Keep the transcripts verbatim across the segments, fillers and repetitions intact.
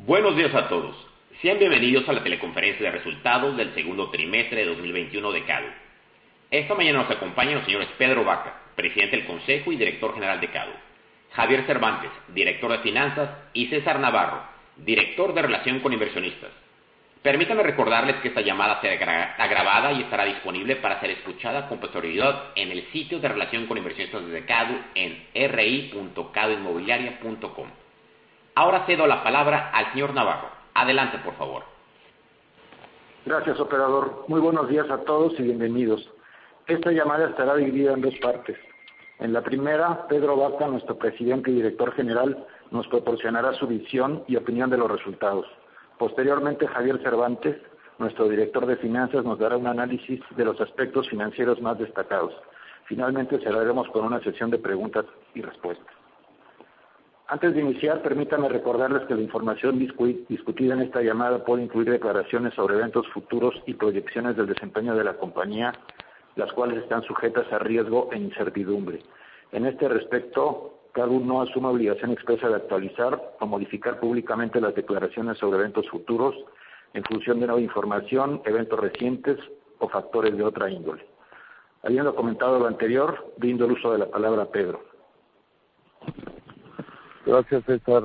Buenos días a todos. Sean bienvenidos a la teleconferencia de resultados del segundo trimestre de dos mil veintiuno de CADU. Esta mañana nos acompañan los señores Pedro Vaca, presidente del Consejo y director general de CADU, Javier Cervantes, director de Finanzas, y César Navarro, director de Relación con Inversionistas. Permítanme recordarles que esta llamada será grabada y estará disponible para ser escuchada con posterioridad en el sitio de Relación con Inversionistas de CADU en r i punto cadu inmobiliaria punto com. Ahora cedo la palabra al señor Navarro. Adelante, por favor. Gracias, operador. Muy buenos días a todos y bienvenidos. Esta llamada estará dividida en dos partes. En la primera, Pedro Vaca, nuestro presidente y director general, nos proporcionará su visión y opinión de los resultados. Posteriormente, Javier Cervantes, nuestro director de Finanzas, nos dará un análisis de los aspectos financieros más destacados. Finalmente, cerraremos con una sesión de preguntas y respuestas. Antes de iniciar, permítanme recordarles que la información discutida en esta llamada puede incluir declaraciones sobre eventos futuros y proyecciones del desempeño de la compañía, las cuales están sujetas a riesgo e incertidumbre. En este respecto, CADU no asume obligación expresa de actualizar o modificar públicamente las declaraciones sobre eventos futuros en función de nueva información, eventos recientes o factores de otra índole. Habiendo comentado lo anterior, brindo el uso de la palabra a Pedro. Gracias, César.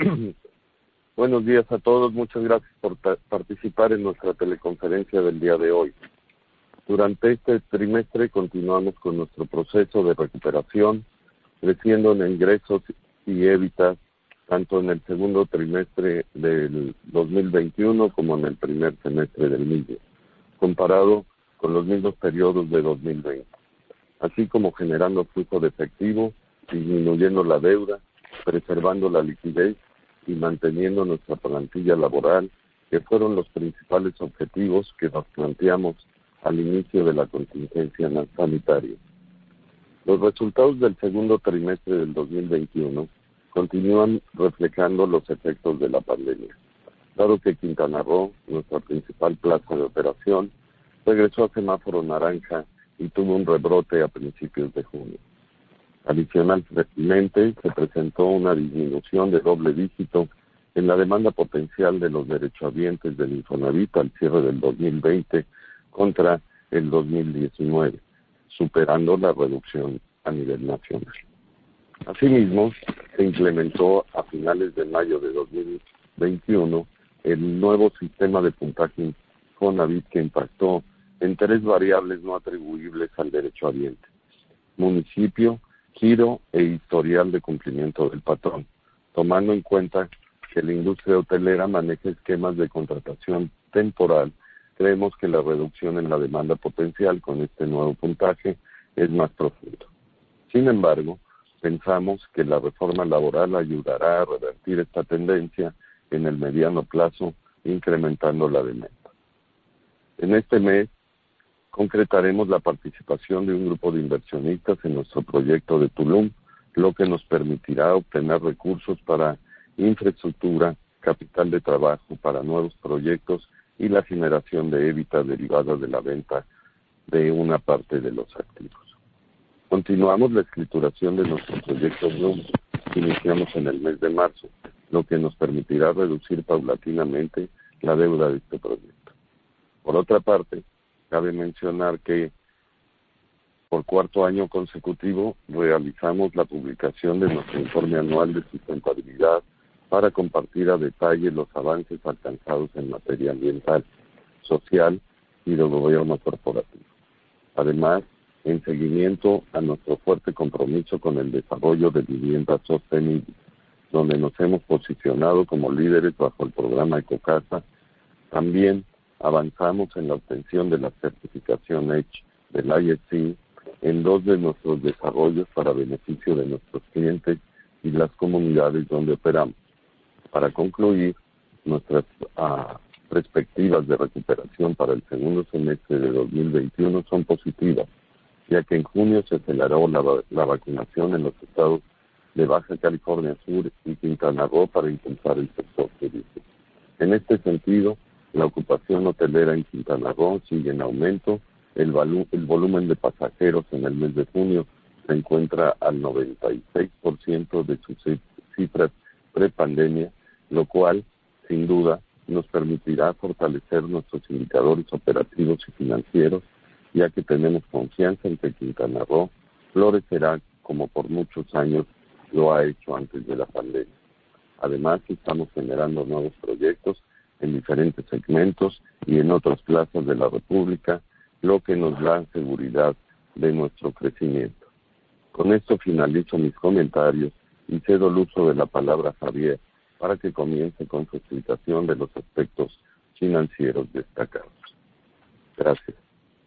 Buenos días a todos. Muchas gracias por participar en nuestra teleconferencia del día de hoy. Durante este trimestre continuamos con nuestro proceso de recuperación, creciendo en ingresos y ébita, tanto en el segundo trimestre del dos mil veintiuno como en el primer semestre del mismo, comparado con los mismos periodos de dos mil veinte, así como generando flujo de efectivo, disminuyendo la deuda, preservando la liquidez y manteniendo nuestra plantilla laboral, que fueron los principales objetivos que nos planteamos al inicio de la contingencia sanitaria. Los resultados del segundo trimestre del dos mil veintiuno continúan reflejando los efectos de la pandemia, dado que Quintana Roo, nuestra principal plaza de operación, regresó a semáforo naranja y tuvo un rebrote a principios de junio. Adicionalmente, se presentó una disminución de doble dígito en la demanda potencial de los derechohabientes del Infonavit al cierre del dos mil veinte contra el dos mil diecinueve, superando la reducción a nivel nacional. Asimismo, se implementó a finales de mayo de dos mil veintiuno el nuevo sistema de puntaje Infonavit que impactó en tres variables no atribuibles al derechohabiente: municipio, giro e historial de cumplimiento del patrón, tomando en cuenta que la industria hotelera maneja esquemas de contratación temporal. Creemos que la reducción en la demanda potencial con este nuevo puntaje es más profundo. Sin embargo, pensamos que la reforma laboral ayudará a revertir esta tendencia en el mediano plazo, incrementando la demanda. En este mes, concretaremos la participación de un grupo de inversionistas en nuestro proyecto de Tulum, lo que nos permitirá obtener recursos para infraestructura, capital de trabajo para nuevos proyectos y la generación de ébita derivada de la venta de una parte de los activos. Continuamos la escrituración de nuestro proyecto Bloom, que iniciamos en el mes de marzo, lo que nos permitirá reducir paulatinamente la deuda de este proyecto. Por otra parte, cabe mencionar que por cuarto año consecutivo realizamos la publicación de nuestro informe anual de sustentabilidad para compartir a detalle los avances alcanzados en materia ambiental, social y de gobierno corporativo. Además, en seguimiento a nuestro fuerte compromiso con el desarrollo de viviendas sostenibles, donde nos hemos posicionado como líderes bajo el programa Ecocasa, también avanzamos en la obtención de la certificación Edge del I S C en dos de nuestros desarrollos para beneficio de nuestros clientes y las comunidades donde operamos. Para concluir, nuestras uh, perspectivas de recuperación para el segundo semestre de dos mil veintiuno son positivas, ya que en junio se aceleró la, la vacunación en los estados de Baja California Sur y Quintana Roo para impulsar el sector turístico. En este sentido, la ocupación hotelera en Quintana Roo sigue en aumento. El, volu- el volumen de pasajeros en el mes de junio se encuentra al noventa y seis por ciento de sus cifras prepandemia, lo cual sin duda, nos permitirá fortalecer nuestros indicadores operativos y financieros, ya que tenemos confianza en que Quintana Roo florecerá como por muchos años lo ha hecho antes de la pandemia. Además, estamos generando nuevos proyectos en diferentes segmentos y en otras plazas de la República, lo que nos da seguridad de nuestro crecimiento. Con esto finalizo mis comentarios y cedo el uso de la palabra a Javier para que comience con su explicación de los aspectos financieros destacados. Gracias.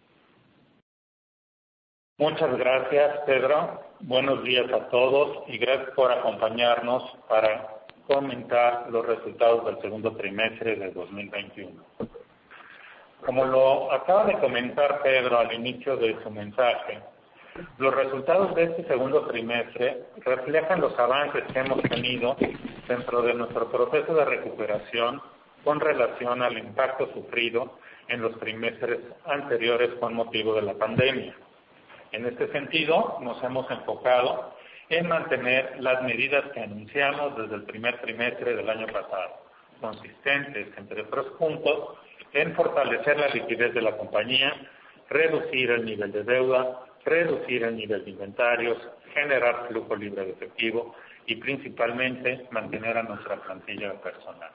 Muchas gracias, Pedro. Buenos días a todos y gracias por acompañarnos para comentar los resultados del segundo trimestre de dos mil veintiuno. Como lo acaba de comentar Pedro al inicio de su mensaje, los resultados de este segundo trimestre reflejan los avances que hemos tenido dentro de nuestro proceso de recuperación con relación al impacto sufrido en los trimestres anteriores con motivo de la pandemia. En este sentido, nos hemos enfocado en mantener las medidas que anunciamos desde el primer trimestre del año pasado, consistentes, entre otros puntos, en fortalecer la liquidez de la compañía, reducir el nivel de deuda, reducir el nivel de inventarios, generar flujo libre de efectivo y principalmente mantener a nuestra plantilla personal.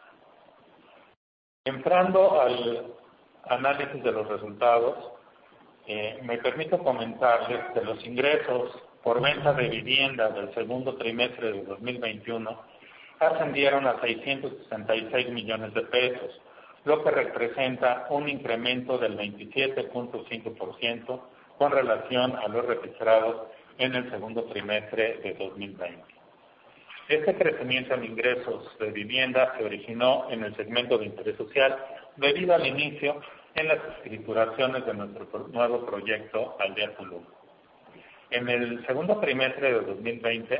Entrando al análisis de los resultados, eh, me permito comentarles que los ingresos por venta de vivienda del segundo trimestre de dos mil veintiuno ascendieron a seiscientos sesenta y seis millones de pesos, lo que representa un incremento del veintisiete punto cinco por ciento con relación a los registrados en el segundo trimestre de dos mil veinte. Este crecimiento en ingresos de vivienda se originó en el segmento de interés social debido al inicio en las escrituraciones de nuestro nuevo proyecto Aldea Tulum. En el segundo trimestre de dos mil veinte,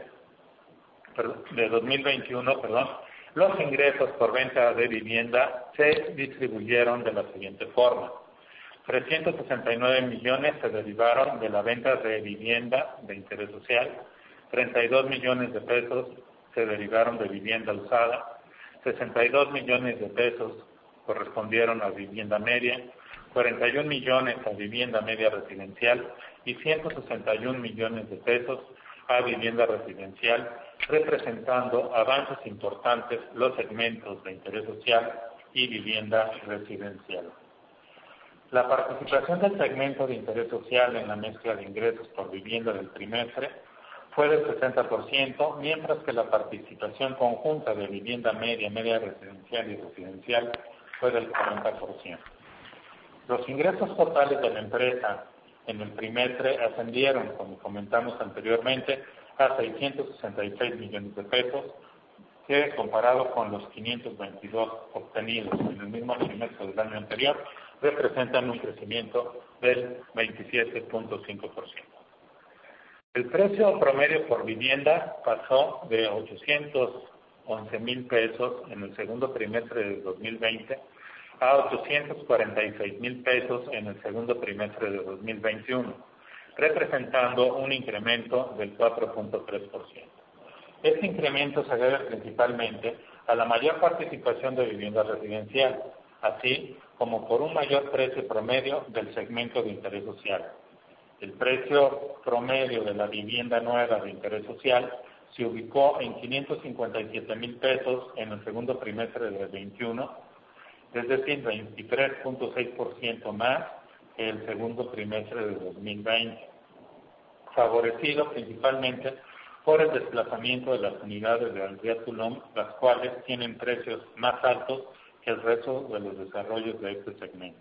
de dos mil veintiuno, perdón, los ingresos por venta de vivienda se distribuyeron de la siguiente forma. trescientos sesenta y nueve millones se derivaron de la venta de vivienda de interés social, treinta y dos millones de pesos se derivaron de vivienda usada, sesenta y dos millones de pesos correspondieron a vivienda media, cuarenta y un millones a vivienda media residencial y ciento sesenta y un millones de pesos a vivienda residencial, representando avances importantes los segmentos de interés social y vivienda residencial. La participación del segmento de interés social en la mezcla de ingresos por vivienda del trimestre fue del sesenta por ciento, mientras que la participación conjunta de vivienda media, media residencial y residencial fue del cuarenta por ciento. Los ingresos totales de la empresa en el trimestre ascendieron, como comentamos anteriormente, a seiscientos sesenta y seis millones de pesos, que comparado con los quinientos veintidós obtenidos en el mismo trimestre del año anterior, representan un crecimiento del veintisiete punto cinco por ciento. El precio promedio por vivienda pasó de ochocientos once mil pesos en el segundo trimestre de dos mil veinte a ochocientos cuarenta y seis mil pesos en el segundo trimestre de dos mil veintiuno, representando un incremento del cuatro punto tres por ciento. Este incremento se debe principalmente a la mayor participación de vivienda residencial, así como por un mayor precio promedio del segmento de interés social. El precio promedio de la vivienda nueva de interés social se ubicó en quinientos cincuenta y siete mil pesos en el segundo trimestre de veintiuno, es decir, veintitrés punto seis por ciento más que el segundo trimestre de dos mil veinte, favorecido principalmente por el desplazamiento de las unidades de Aldea Tulum, las cuales tienen precios más altos que el resto de los desarrollos de este segmento.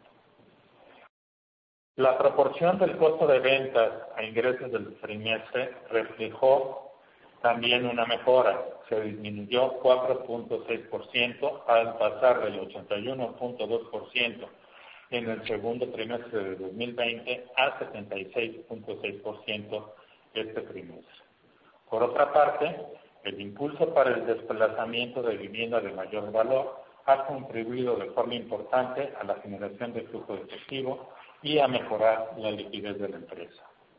La proporción del costo de ventas a ingresos del trimestre reflejó también una mejora. Se disminuyó cuatro punto seis por ciento al pasar del ochenta y uno punto dos por ciento en el segundo trimestre de dos mil veinte a setenta y seis punto seis por ciento este trimestre. Por otra parte, el impulso para el desplazamiento de vivienda de mayor valor ha contribuido de forma importante a la generación de flujo de efectivo y a mejorar la liquidez de la empresa.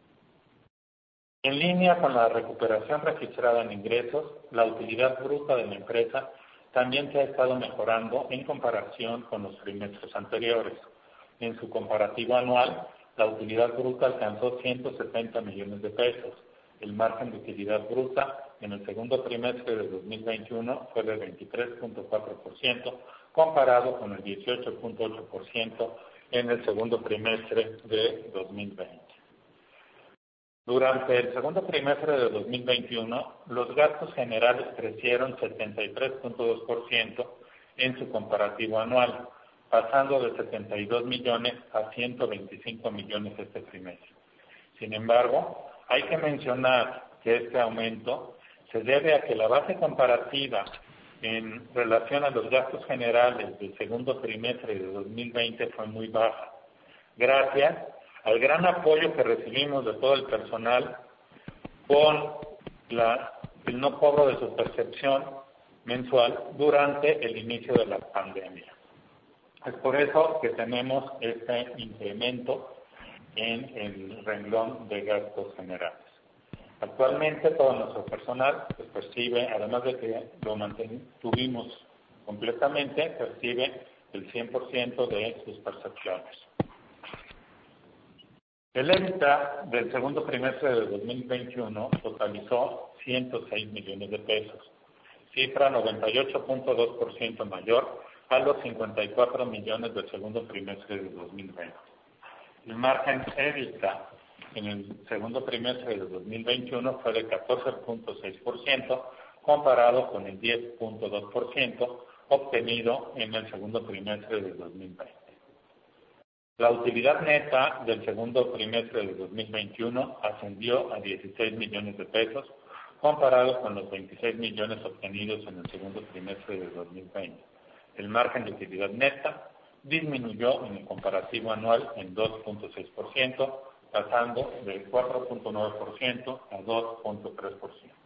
En línea con la recuperación registrada en ingresos, la utilidad bruta de la empresa también se ha estado mejorando en comparación con los trimestres anteriores. En su comparativo anual, la utilidad bruta alcanzó ciento setenta millones de pesos. El margen de utilidad bruta en el segundo trimestre de dos mil veintiuno fue de veintitrés punto cuatro por ciento, comparado con el dieciocho punto ocho por ciento en el segundo trimestre de dos mil veinte. Durante el segundo trimestre de dos mil veintiuno, los gastos generales crecieron setenta y tres punto dos por ciento en su comparativo anual, pasando de setenta y dos millones a ciento veinticinco millones este trimestre. Sin embargo, hay que mencionar que este aumento se debe a que la base comparativa en relación a los gastos generales del segundo trimestre de dos mil veinte fue muy baja, gracias al gran apoyo que recibimos de todo el personal con la, el no cobro de su percepción mensual durante el inicio de la pandemia. Es por eso que tenemos este incremento en el renglón de gastos generales. Actualmente todo nuestro personal pues, percibe, además de que lo mantuvimos completamente, percibe el cien por ciento de sus percepciones. El EBITDA del segundo trimestre de dos mil veintiuno totalizó ciento seis millones de pesos, cifra noventa y ocho punto dos por ciento mayor a los cincuenta y cuatro millones del segundo trimestre de dos mil veinte. El margen EBITDA en el segundo trimestre de dos mil veintiuno fue de catorce punto seis por ciento, comparado con el diez punto dos por ciento obtenido en el segundo trimestre de dos mil veinte. La utilidad neta del segundo trimestre de dos mil veintiuno ascendió a dieciséis millones de pesos, comparado con los veintiséis millones obtenidos en el segundo trimestre de dos mil veinte. El margen de utilidad neta disminuyó en el comparativo anual en dos punto seis por ciento, pasando del cuatro punto nueve por ciento a dos punto tres por ciento.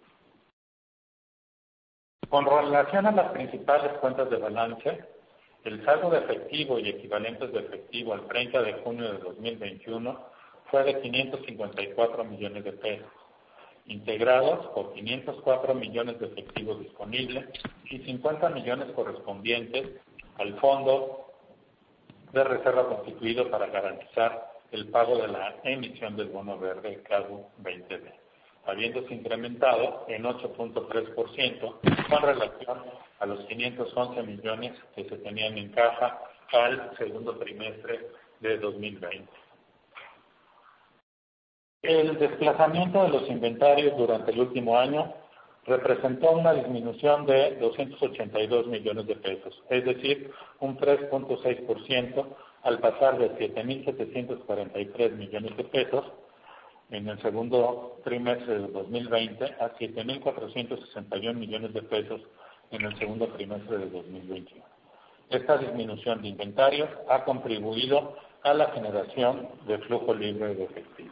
Con relación a las principales cuentas de balance, el saldo de efectivo y equivalentes de efectivo al treinta de junio de dos mil veintiuno fue de quinientos cincuenta y cuatro millones de pesos, integrados por quinientos cuatro millones de efectivo disponible y cincuenta millones correspondientes al fondo de reserva constituido para garantizar el pago de la emisión del bono verde CADU veinte B, habiéndose incrementado en ocho punto tres por ciento con relación a los quinientos once millones que se tenían en caja al segundo trimestre de dos mil veinte. El desplazamiento de los inventarios durante el último año representó una disminución de doscientos ochenta y dos millones de pesos, es decir, un tres punto seis por ciento al pasar de siete mil setecientos cuarenta y tres millones de pesos en el segundo trimestre de dos mil veinte a siete mil cuatrocientos sesenta y uno millones de pesos en el segundo trimestre de dos mil veintiuno. Esta disminución de inventarios ha contribuido a la generación de flujo libre de efectivo.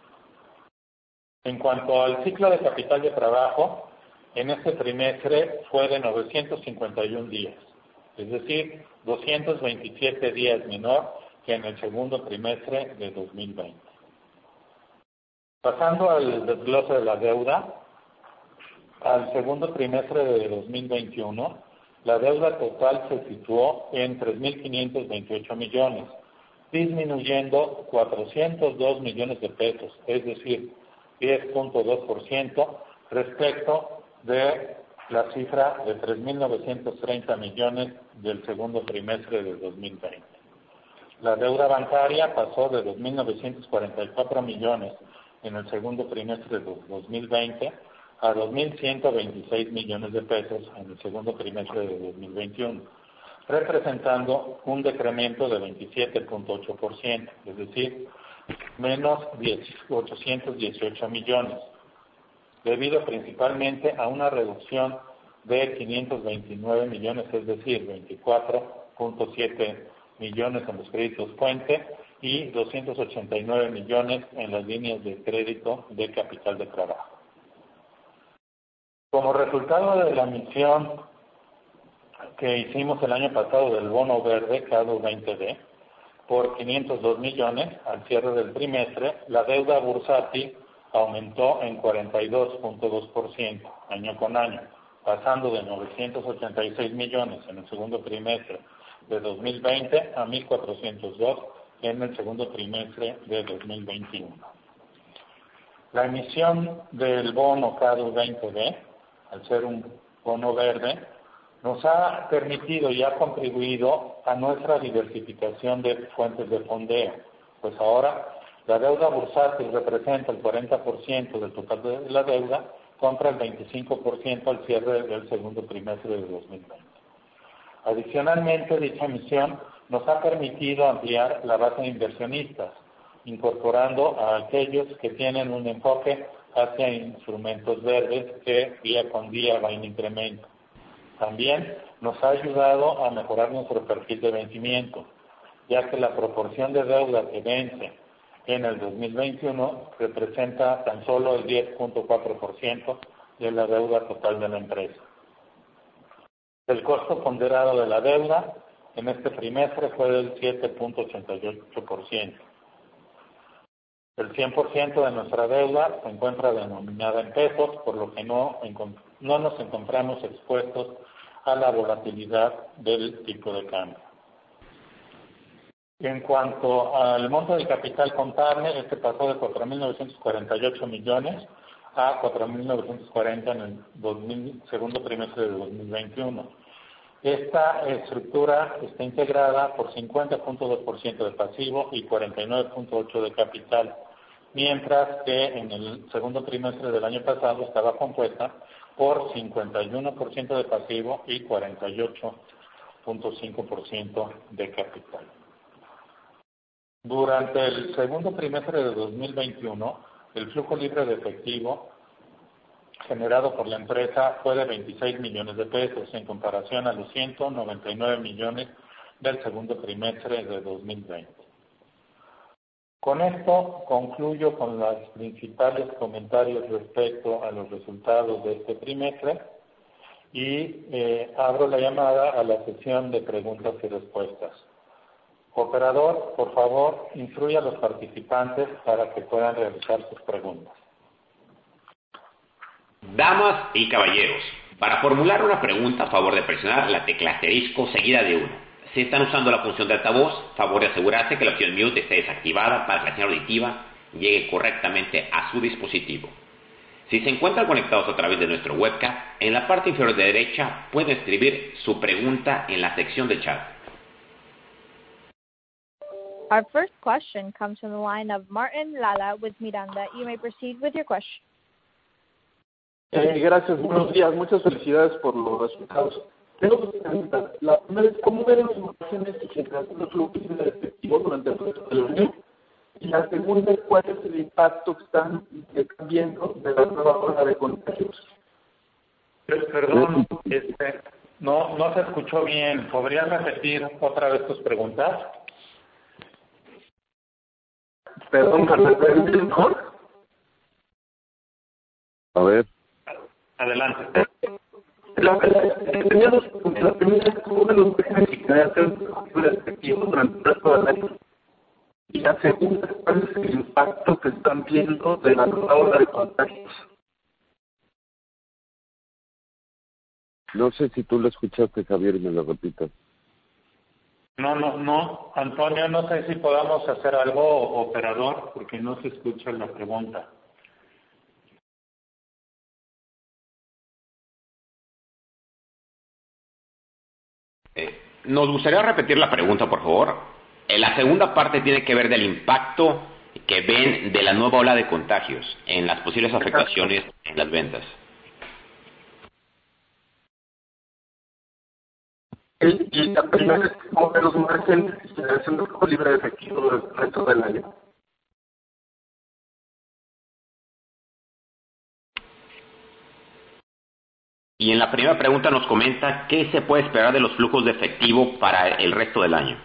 En cuanto al ciclo de capital de trabajo, en este trimestre fue de novecientos cincuenta y uno días, es decir, doscientos veintisiete días menor que en el segundo trimestre de dos mil veinte. Pasando al desglose de la deuda, al segundo trimestre de dos mil veintiuno, la deuda total se situó en tres mil quinientos veintiocho millones, disminuyendo cuatrocientos dos millones de pesos, es decir, diez punto dos por ciento respecto de la cifra de tres mil novecientos treinta millones del segundo trimestre de dos mil veinte. La deuda bancaria pasó de dos mil novecientos cuarenta y cuatro millones en el segundo trimestre de dos mil veinte a dos mil ciento veintiséis millones de pesos en el segundo trimestre de dos mil veintiuno, representando un decremento de veintisiete punto ocho por ciento, es decir, menos ochocientos dieciocho millones, debido principalmente a una reducción de quinientos veintinueve millones, es decir, veinticuatro punto siete millones en los créditos fuente y doscientos ochenta y nueve millones en las líneas de crédito de capital de trabajo. Como resultado de la emisión que hicimos el año pasado del bono verde CADU veinte B, por quinientos dos millones al cierre del trimestre, la deuda bursátil aumentó en cuarenta y dos punto dos por ciento año con año, pasando de novecientos ochenta y seis millones en el segundo trimestre de dos mil veinte a mil cuatrocientos dos en el segundo trimestre de dos mil veintiuno. La emisión del bono CADU veinte B, al ser un bono verde, nos ha permitido y ha contribuido a nuestra diversificación de fuentes de fondeo, pues ahora la deuda bursátil representa el cuarenta por ciento del total de la deuda contra el veinticinco por ciento al cierre del segundo trimestre de dos mil veinte. Adicionalmente, dicha emisión nos ha permitido ampliar la base de inversionistas, incorporando a aquellos que tienen un enfoque hacia instrumentos verdes que día con día va en incremento. También nos ha ayudado a mejorar nuestro perfil de vencimiento, ya que la proporción de deuda que vence en el dos mil veintiuno representa tan solo el diez punto cuatro por ciento de la deuda total de la empresa. El costo ponderado de la deuda en este trimestre fue del siete punto ochenta y ocho por ciento. El cien por ciento de nuestra deuda se encuentra denominada en pesos, por lo que no, no nos encontramos expuestos a la volatilidad del tipo de cambio. En cuanto al monto del capital contable, este pasó de cuatro mil novecientos cuarenta y ocho millones a cuatro mil novecientos cuarenta en el dos mil, segundo trimestre de dos mil veintiuno. Esta estructura está integrada por cincuenta punto dos por ciento de pasivo y cuarenta y nueve punto ocho por ciento de capital, mientras que en el segundo trimestre del año pasado estaba compuesta por cincuenta y uno por ciento de pasivo y cuarenta y ocho punto cinco por ciento de capital. Durante el segundo trimestre de dos mil veintiuno, el flujo libre de efectivo generado por la empresa fue de veintiséis millones de pesos en comparación a los ciento noventa y nueve millones del segundo trimestre de dos mil veinte. Con esto concluyo con los principales comentarios respecto a los resultados de este trimestre y eh, abro la llamada a la sesión de preguntas y respuestas. Operador, por favor, instruya a los participantes para que puedan realizar sus preguntas. Damas y caballeros, para formular una pregunta, a favor de presionar la tecla asterisco seguida de uno. Si están usando la función de altavoz, favor de asegurarse que la opción mute esté desactivada para que la señal auditiva llegue correctamente a su dispositivo. Si se encuentran conectados a través de nuestro webcam, en la parte inferior de derecha pueden escribir su pregunta en la sección de chat. Our first question comes from the line of Martin Lala with Miranda. You may proceed with your question. Eh, gracias, buenos días. Muchas felicidades por los resultados. Tengo dos preguntas. La primera es, ¿cómo ven las márgenes y generación de flujo de efectivo durante el resto del año? Y la segunda es, ¿cuál es el impacto que están, que están viendo de la nueva ola de contagios? Perdón, este, no, no se escuchó bien. ¿Podrías repetir otra vez tus preguntas? Perdón, ¿me mejor? A ver. Adelante. La, la, la, la primera es cómo de los márgenes y generación de efectivo durante el resto del año. Y la segunda, ¿cuál es el impacto que están viendo de la nueva ola de contagios? No sé si tú lo escuchaste, Javier, y me lo repitas. No, no, no. Antonio, no sé si podamos hacer algo, operador, porque no se escucha la pregunta. Eh, nos gustaría repetir la pregunta, por favor. Eh, la segunda parte tiene que ver del impacto que ven de la nueva ola de contagios en las posibles afectaciones en las ventas. Y la primera es cómo ven los márgenes y generación de flujo libre de efectivo durante el resto del año. Y en la primera pregunta nos comenta qué se puede esperar de los flujos de efectivo para el resto del año.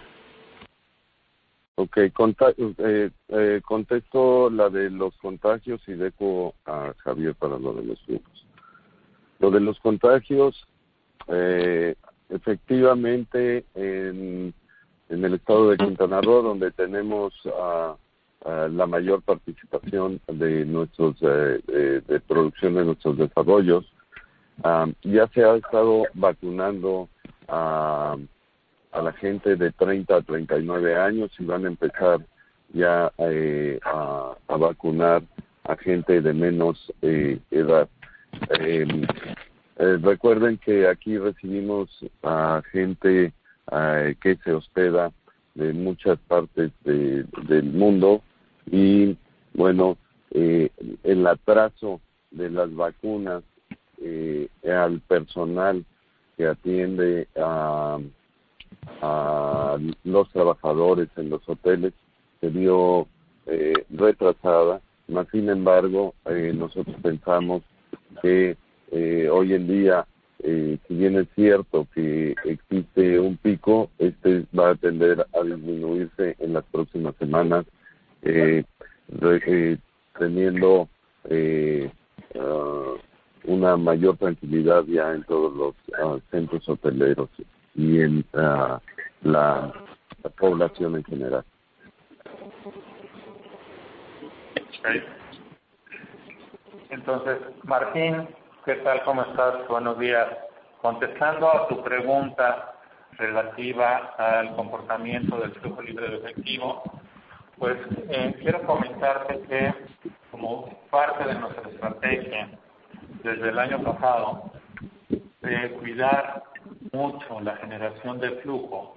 Ok, conta eh, eh, contesto la de los contagios y dejo a Javier para lo de los flujos. Lo de los contagios, eh, efectivamente, en, en el estado de Quintana Roo, donde tenemos uh, uh, la mayor participación de nuestros eh, de, de producción de nuestros desarrollos, Um, ya se ha estado vacunando a, a la gente de treinta a treinta y nueve años y van a empezar ya eh, a, a vacunar a gente de menos eh, edad. Eh, eh, recuerden que aquí recibimos a gente eh, que se hospeda de muchas partes de, del mundo y bueno, eh, el atraso de las vacunas eh, al personal que atiende a, a los trabajadores en los hoteles se vio eh, retrasada, mas sin embargo eh, nosotros pensamos que eh, hoy en día, eh, si bien es cierto que existe un pico, este va a tender a disminuirse en las próximas semanas, eh, re, eh, teniendo eh, uh, una mayor tranquilidad ya en todos los uh, centros hoteleros y en uh, la, la población en general. Okay. Entonces, Martín, ¿qué tal? ¿Cómo estás? Buenos días. Contestando a tu pregunta relativa al comportamiento del flujo libre de efectivo, pues eh, quiero comentarte que como parte de nuestra estrategia desde el año pasado de cuidar mucho la generación de flujo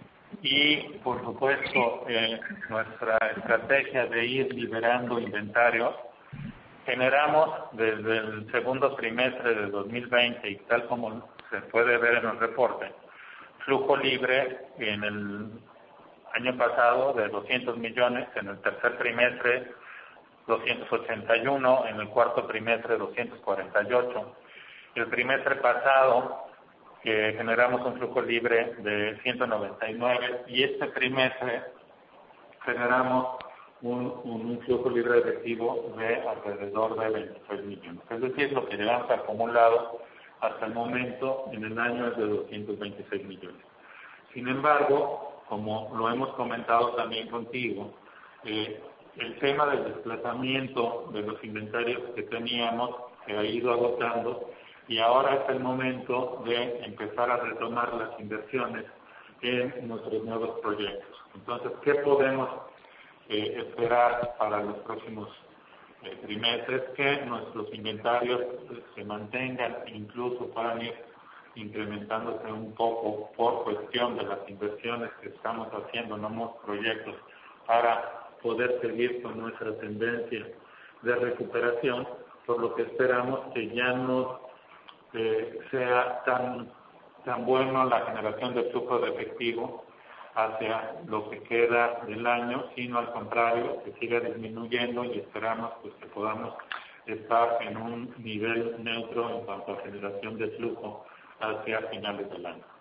y, por supuesto, eh, nuestra estrategia de ir liberando inventarios, generamos desde el segundo trimestre de dos mil veinte y tal como se puede ver en el reporte, flujo libre en el año pasado de doscientos millones, en el tercer trimestre doscientos ochenta y uno, en el cuarto trimestre doscientos cuarenta y ocho. El trimestre pasado que generamos un flujo libre de ciento noventa y nueve y este trimestre generamos un, un flujo libre de efectivo de alrededor de veintiséis millones. Es decir, lo que llevamos acumulado hasta el momento en el año es de doscientos veintiséis millones. Sin embargo, como lo hemos comentado también contigo, eh, el tema del desplazamiento de los inventarios que teníamos se ha ido agotando y ahora es el momento de empezar a retomar las inversiones en nuestros nuevos proyectos. Entonces, ¿qué podemos eh, esperar para los próximos eh, trimestres? Que nuestros inventarios eh, se mantengan, incluso puedan ir incrementándose un poco por cuestión de las inversiones que estamos haciendo en nuevos proyectos para poder seguir con nuestra tendencia de recuperación, por lo que esperamos que ya no eh, sea tan, tan bueno la generación de flujo de efectivo hacia lo que queda del año, sino al contrario, que siga disminuyendo y esperamos pues, que podamos estar en un nivel neutro en cuanto a generación de flujo hacia finales del año.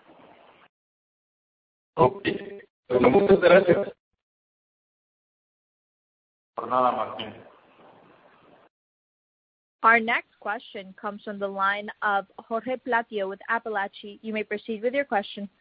Ok, bueno, muchas gracias. Por nada, Martín. Our next question comes from the line of Jorge Platio with Apalache. You may proceed with your question.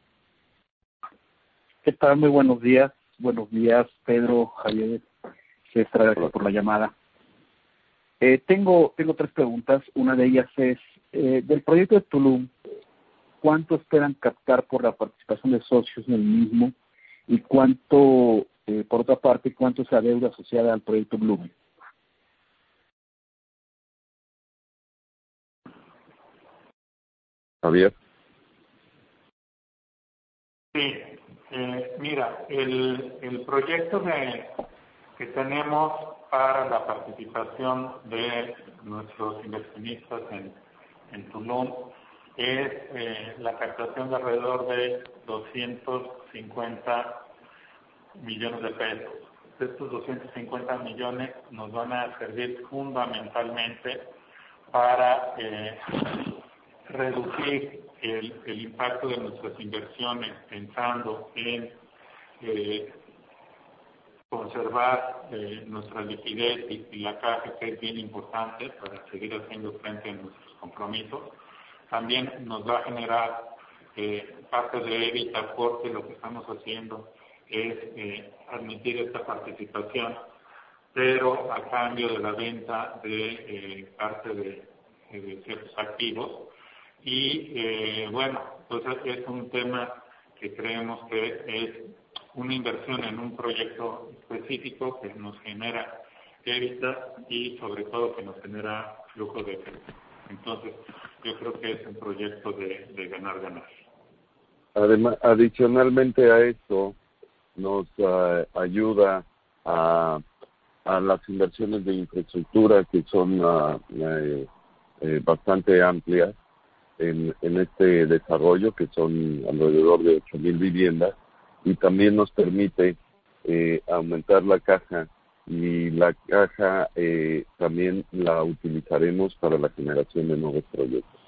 ¿Qué tal? Muy buenos días. Buenos días, Pedro, Javier, César, gracias por la llamada. Eh, tengo, tengo tres preguntas. Una de ellas es, eh, del proyecto de Tulum, ¿cuánto esperan captar por la participación de socios en el mismo? Y cuánto, eh, por otra parte, cuánto es la deuda asociada al proyecto Blume. Javier. Sí, eh, mira, el, el proyecto de, que tenemos para la participación de nuestros inversionistas en, en Tulum es eh, la captación de alrededor de doscientos cincuenta millones de pesos. Estos doscientos cincuenta millones nos van a servir fundamentalmente para eh, reducir el, el impacto de nuestras inversiones pensando en eh, conservar eh, nuestra liquidez y, y la caja, que es bien importante para seguir haciendo frente a nuestros compromisos. También nos va a generar eh, parte de EBITDA, porque lo que estamos haciendo es eh, admitir esta participación, pero a cambio de la venta de eh, parte de de ciertos activos. Y eh, bueno, pues es un tema que creemos que es una inversión en un proyecto específico que nos genera EBITDA y sobre todo que nos genera flujo de efectivo. Entonces, yo creo que es un proyecto de, de ganar-ganar. Además, adicionalmente a esto, nos uh, ayuda a, a las inversiones de infraestructura que son uh, eh, eh, bastante amplias en, en este desarrollo, que son alrededor de ocho mil viviendas, y también nos permite eh, aumentar la caja, y la caja eh, también la utilizaremos para la generación de nuevos proyectos.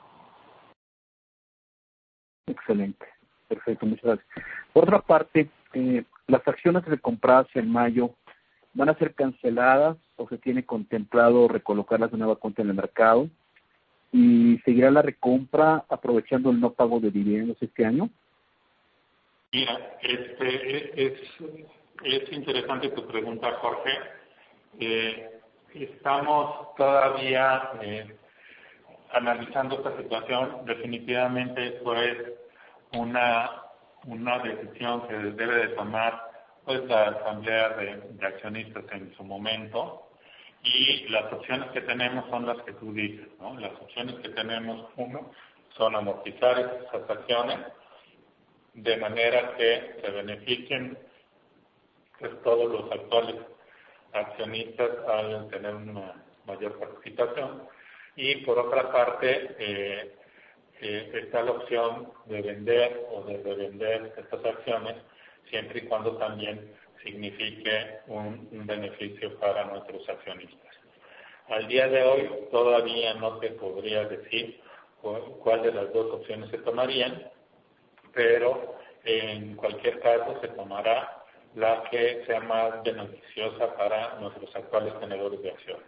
Excelente, perfecto, muchas gracias. Por otra parte, eh, las acciones que se compradas en mayo, ¿van a ser canceladas o se tiene contemplado recolocarlas de nueva cuenta en el mercado? ¿Y seguirá la recompra aprovechando el no pago de dividendos este año? Mira, este, es, es interesante tu pregunta, Jorge. Eh, estamos todavía eh, analizando esta situación. Definitivamente esto es una, una decisión que debe de tomar pues la asamblea de, de accionistas en su momento. Y las opciones que tenemos son las que tú dices, ¿no? Las opciones que tenemos, uno, son amortizar esas acciones de manera que se beneficien pues todos los actuales accionistas al tener una mayor participación. Y por otra parte, eh, eh, está la opción de vender o de revender estas acciones, siempre y cuando también signifique un, un beneficio para nuestros accionistas. Al día de hoy todavía no te podría decir cuál de las dos opciones se tomarían, pero en cualquier caso se tomará la que sea más beneficiosa para nuestros actuales tenedores de acciones.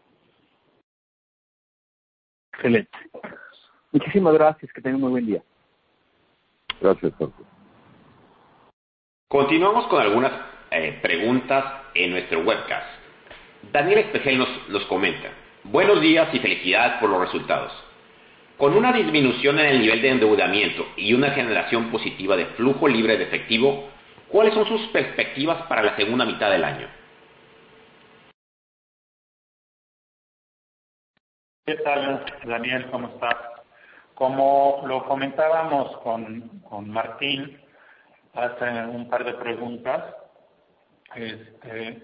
Excelente. Muchísimas gracias, que tengan muy buen día. Gracias, Jorge. Continuamos con algunas eh, preguntas en nuestro webcast. Daniel Espejel nos, nos comenta: buenos días y felicidades por los resultados. Con una disminución en el nivel de endeudamiento y una generación positiva de flujo libre de efectivo, ¿cuáles son sus perspectivas para la segunda mitad del año? ¿Qué tal, Daniel? ¿Cómo estás? Como lo comentábamos con, con Martín hace un par de preguntas, este,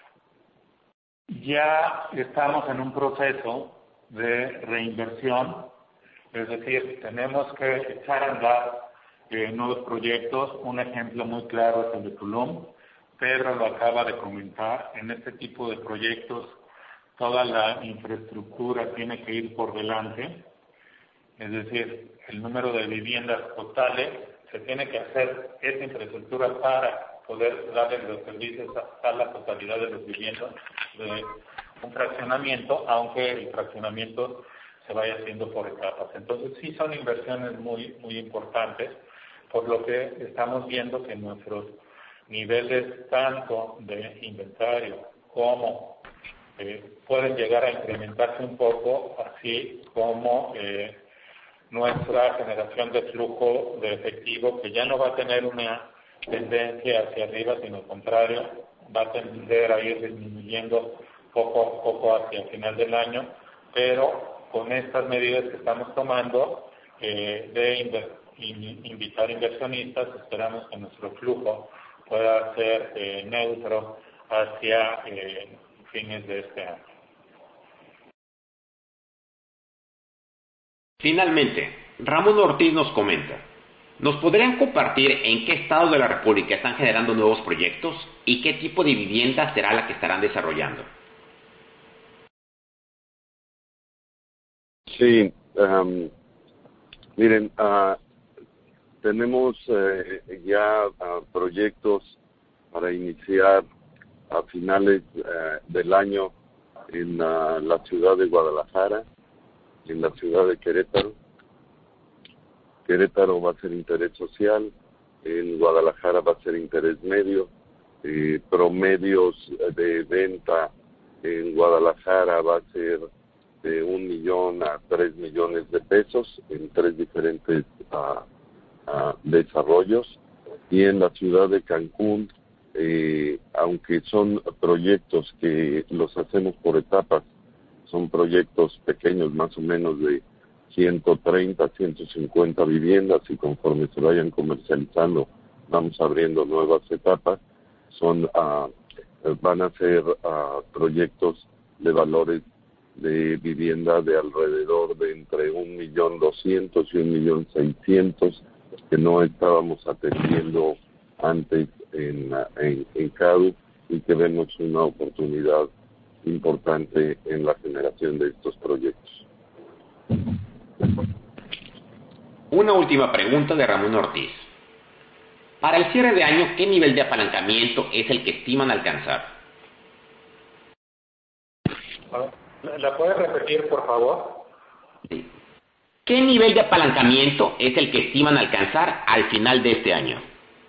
ya estamos en un proceso de reinversión. Es decir, tenemos que echar a andar eh, nuevos proyectos. Un ejemplo muy claro es el de Tulum. Pedro lo acaba de comentar. En este tipo de proyectos, toda la infraestructura tiene que ir por delante. Es decir, el número de viviendas totales, se tiene que hacer esa infraestructura para poder darle los servicios a, a la totalidad de las viviendas de un fraccionamiento, aunque el fraccionamiento se vaya haciendo por etapas. Entonces sí son inversiones muy muy importantes, por lo que estamos viendo que nuestros niveles tanto de inventario como eh, pueden llegar a incrementarse un poco, así como eh, nuestra generación de flujo de efectivo, que ya no va a tener una tendencia hacia arriba, sino al contrario, va a tender a ir disminuyendo poco a poco hacia el final del año, pero con estas medidas que estamos tomando eh, de inver, in, invitar inversionistas, esperamos que nuestro flujo pueda ser eh, neutro hacia eh, fines de este año. Finalmente, Ramón Ortiz nos comenta: ¿nos podrían compartir en qué estado de la República están generando nuevos proyectos y qué tipo de vivienda será la que estarán desarrollando? Sí, um, miren, uh, tenemos eh, ya uh, proyectos para iniciar a finales uh, del año en uh, la ciudad de Guadalajara, en la ciudad de Querétaro. Querétaro va a ser interés social, en Guadalajara va a ser interés medio, eh, promedios de venta en Guadalajara va a ser de un millón a tres millones de pesos en tres diferentes uh, uh, desarrollos. Y en la ciudad de Cancún, eh, aunque son proyectos que los hacemos por etapas, son proyectos pequeños, más o menos de ciento treinta, ciento cincuenta viviendas, y conforme se vayan comercializando vamos abriendo nuevas etapas. Son uh, van a ser uh, proyectos de valores de vivienda de alrededor de entre un millón doscientos y un millón seiscientos que no estábamos atendiendo antes en, en, en CADU, y que vemos una oportunidad importante en la generación de estos proyectos. Una última pregunta de Ramón Ortiz. Para el cierre de año, ¿qué nivel de apalancamiento es el que estiman alcanzar? ¿La puedes repetir, por favor? Sí. ¿Qué nivel de apalancamiento es el que estiman alcanzar al final de este año?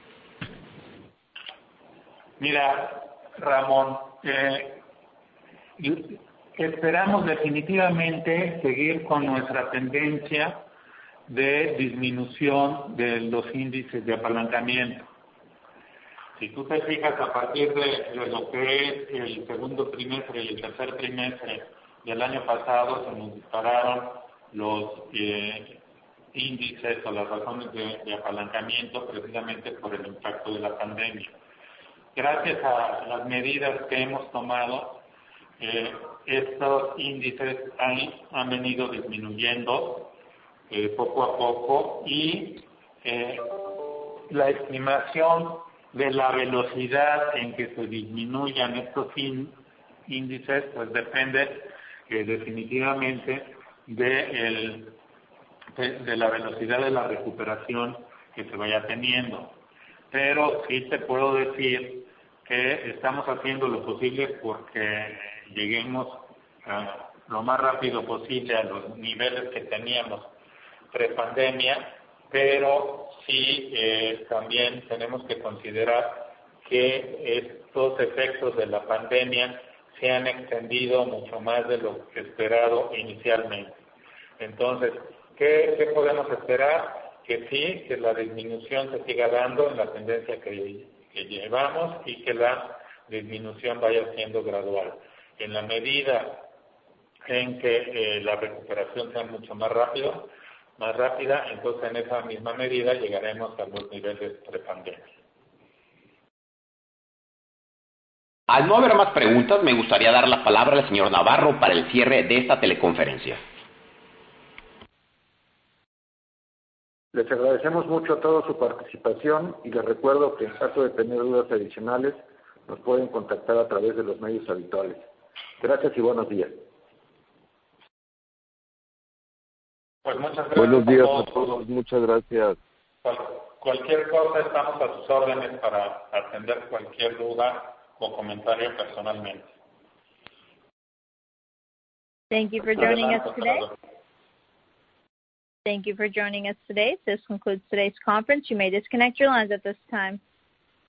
Mira, Ramón, eh, esperamos definitivamente seguir con nuestra tendencia de disminución de los índices de apalancamiento. Si tú te fijas, a partir de, de lo que es el segundo trimestre y el tercer trimestre del año pasado, se nos dispararon los eh, índices o las razones de, de apalancamiento precisamente por el impacto de la pandemia. Gracias a las medidas que hemos tomado, eh, estos índices han, han venido disminuyendo eh, poco a poco, y eh, la estimación de la velocidad en que se disminuyan estos índices pues depende eh, definitivamente de, el, de, de la velocidad de la recuperación que se vaya teniendo. Pero sí te puedo decir que estamos haciendo lo posible porque lleguemos uh, lo más rápido posible a los niveles que teníamos prepandemia, pero sí eh, también tenemos que considerar que estos efectos de la pandemia se han extendido mucho más de lo esperado inicialmente. Entonces, ¿qué, qué podemos esperar? Que sí, que la disminución se siga dando en la tendencia que, que llevamos, y que la disminución vaya siendo gradual. En la medida en que eh, la recuperación sea mucho más rápido, más rápida, entonces en esa misma medida llegaremos a los niveles prepandemia. Al no haber más preguntas, me gustaría dar la palabra al señor Navarro para el cierre de esta teleconferencia. Les agradecemos mucho a todos su participación, y les recuerdo que en caso de tener dudas adicionales nos pueden contactar a través de los medios habituales. Gracias y buenos días. Pues muchas gracias. Buenos días a todos. a todos, muchas gracias. Cual, cualquier cosa, estamos a sus órdenes para atender cualquier duda o comentario personalmente. Thank you for joining us today. Thank you for joining us today. This concludes today's conference. You may disconnect your lines at this time.